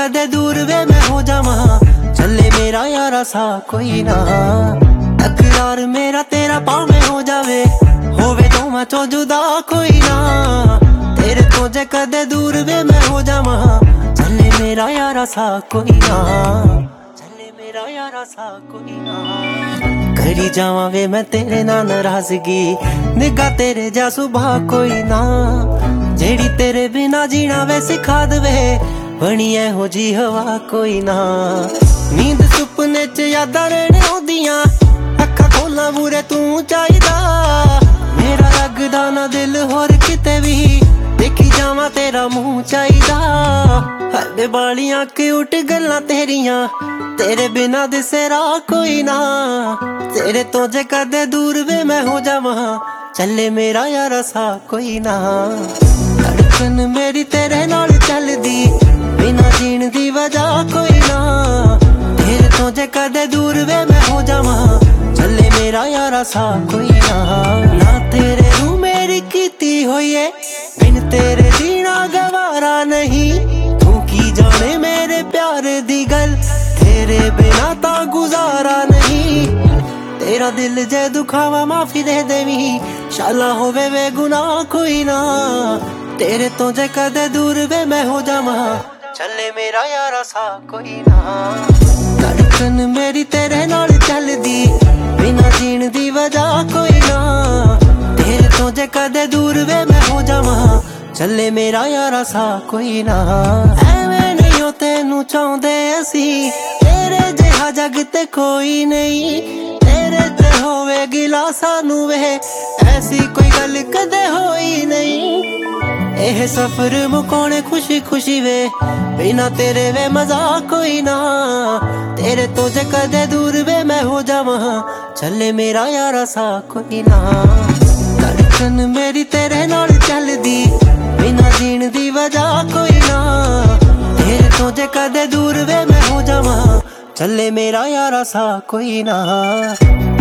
कदे दूर वे मैं हो जावा, चले मेरा यारा सा कोई ना। तकरार मेरा तेरा पावे हो जावे, होवे तो मैं तो जुदा कोई ना। तेरे तो जे कदे दूर वे मैं हो जावा, चले मेरा यारा सा कोई ना, चले मेरा यारा सा कोई ना। करी जावा वे मैं तेरे ना नाराजगी, निगाह तेरे जा सुबह कोई ना। जेड़ी तेरे बिना जीना वे सिखा दवे, बनी हो जी हवा कोई ना। नींद सुपने च यादां रहने ओदियां, अखा खोला बुरे तू चाहिदा। मेरा लगदा ना दिल होर किते भी, देखी जावा तेरा मुंह चाहिदा। हल्ले बालियां क्यूट गल्लां तेरियां, तेरे बिना दिसे राह कोई ना। तेरे तो जे कदे दूर वे मैं हो जावा, चले मेरा यारा सा कोई ना। धड़कन मेरी तेरे नाल चलदी, बिना जीण दी वजह कोई ना। तेरे तो जे कदे दूर वे मैं हो जावा, चले मेरा यारा सा कोई ना। ना तेरे रू मेरी कीती होई है, बिन तेरे जीना गवारा नहीं। तू की जाने मेरे प्यार दी गल, तेरे बिना ता गुजारा नहीं। तेरा दिल जे दुखावा माफी दे देवी, शाला होवे वे गुनाह कोई ना। तेरे तो जे कदे दूर वे मैं हो जावा, चले मेरा यारा सा कोई ना। धड़कन मेरी तेरे नाल चलदी, बिना जीण दी वजह कोई ना। तेरे तो जे कदे दूर वे मैं हो जावा, चले मेरा यारा सा कोई ना। एवें नहीं तेनू चाहुंदे असी, तेरे जिहा जग ते कोई नहीं। तेरे ते होवे गिला सानू वे, ऐसी कोई गल कदे होई नहीं। एह सफर मुकाने खुशी खुशी वे, बिना तेरे वे मजा कोई ना। तेरे तो जे कदे दूर वे मैं हो जावा, चले मेरा यारा सा कोई ना। धड़कन मेरी तेरे नाल चलदी, बिना जीण दी वजह कोई ना। तेरे तो जे कदे दूर वे मैं हो जावा, चले मेरा यारा सा कोई ना।